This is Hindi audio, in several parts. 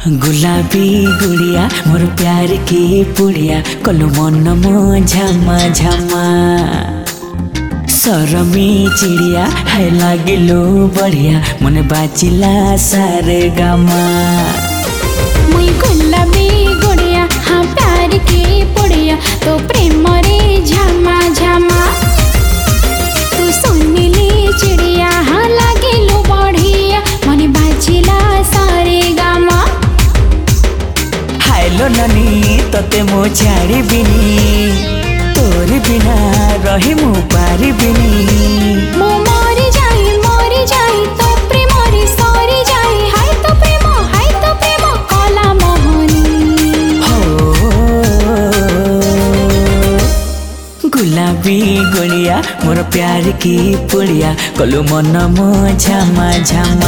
गुलाबी गुड़िया मोर प्यार की पुड़िया कलु मन मो झमा झमा सरमी चिड़िया है लागिलो बढ़िया मन बाचिला सारे गामा। मुई गुलाबी गुड़िया हाँ प्यार की पुड़िया तो प्रेम रे झमा झमा तू सुनिली चिड़िया हाँ लागिलो बढ़िया मन बाचिला सारे गामा। हायलो ननी तते मो छाड़ी बिनी तोर बिना रही मु पारी बिनी मो मरी जाई तो प्रेम रे सरी जाई हाय तो प्रेम कला मोहनी हो। गुलाबी गुड़िया मोर प्यार की पुड़िया कलु मन मो झमा झमा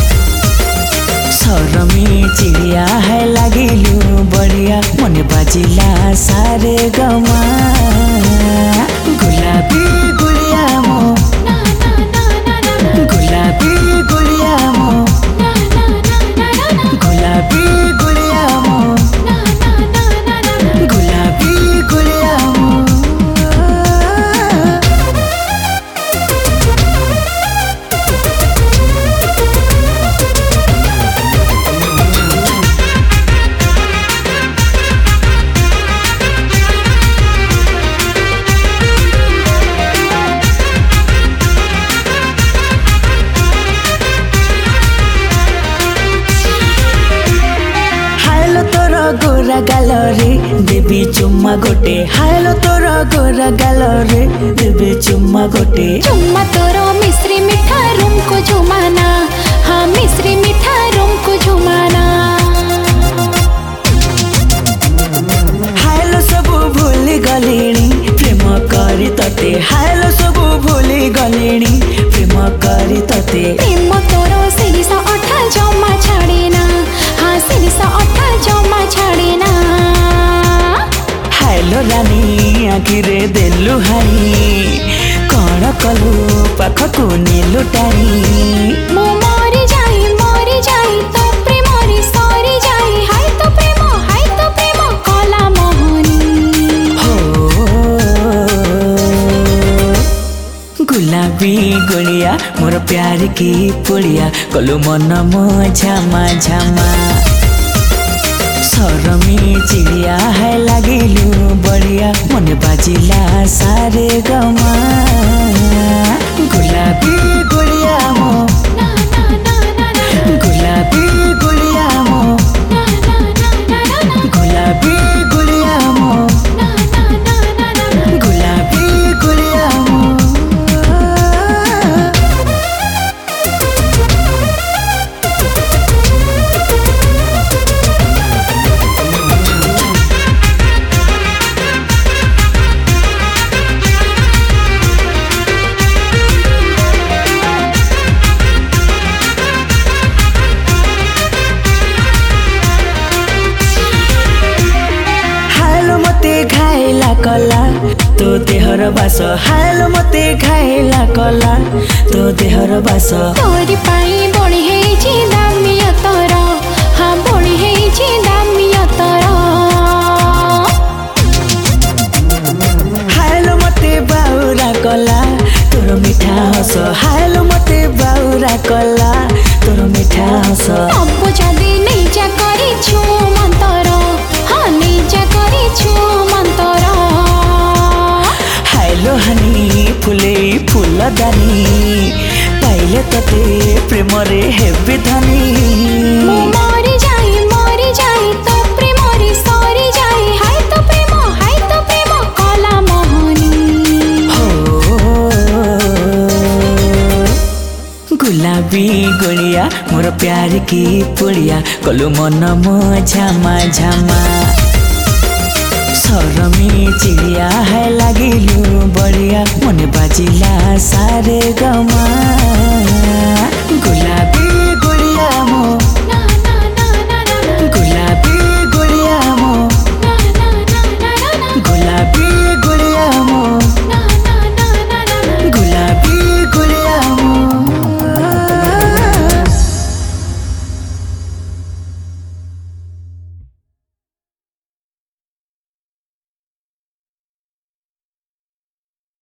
सरमी चिड़िया है लागिलु बढ़िया मन बाजिला सारे गमा। गुलाबी गुड़िया मो गुलाबी गुड़िया मो गुलाबी गुड़िया मो गुलाबी गुड़िया मो। गोरा गालरे देवी चुम्मा गोटे हायलो तोर गोरा गालरे देवी चुम्मा गोटे चुम्मा तोरो मिश्री मिठा रूम को झुमाना हाँ मिश्री मिठा रूम को झुमाना हायलो सबु भूली गलिणी प्रेम करी तते हायलो सबु भूली गलिणी प्रेम करी तते प्रेम तोरो सिरिसा अठा जमा छाड़ेना हाँ सिरिसा अठा जमा छाड़ेना। हायलो रानी आखिरे देलु हाई कण कलु पाखकु नेलु टाणी मो मरी जाई तो प्रेम रे सरी जाई हाय तो प्रेम कला मोहनी हो। गुलाबी गुड़िया मोर प्यार की पुड़िया कलु मन मो झमा झमा सरमी चिड़िया है लागिलु बढ़िया मन बाजिला सारे गमा। गुलाबी गुड़िया मो गुलाबी गुड़िया मो गुलाबी गुड़िया मो गुलाबी गुड़िया मो। कला तो देहर बास हायलो मते घायला कला तो देहर बास तोरी पाई बड़ी है दामिया तोर हाँ बड़ी है दामिया तोर हायलो मते बाउरा कला तोर मिठा हस हायलो मते बाउरा कला तोर मिठा हस अब जदी नहीं जा करी छु मंतर हाँ नहीं जा करी छु मंतर हायलो हनी फुले फुल दानी पाइले तते प्रेम रे हेबे धनी मो मरी जाई तो प्रेम रे सरी जाई हाय तो प्रेम कला मोहनी हो। गुलाबी गुड़िया मोर प्यार की पुड़िया कलु मन मो झमा झमा सरमी चिड़िया है लागिलु बढ़िया मन बाजिला सारे गमा। गुलाबी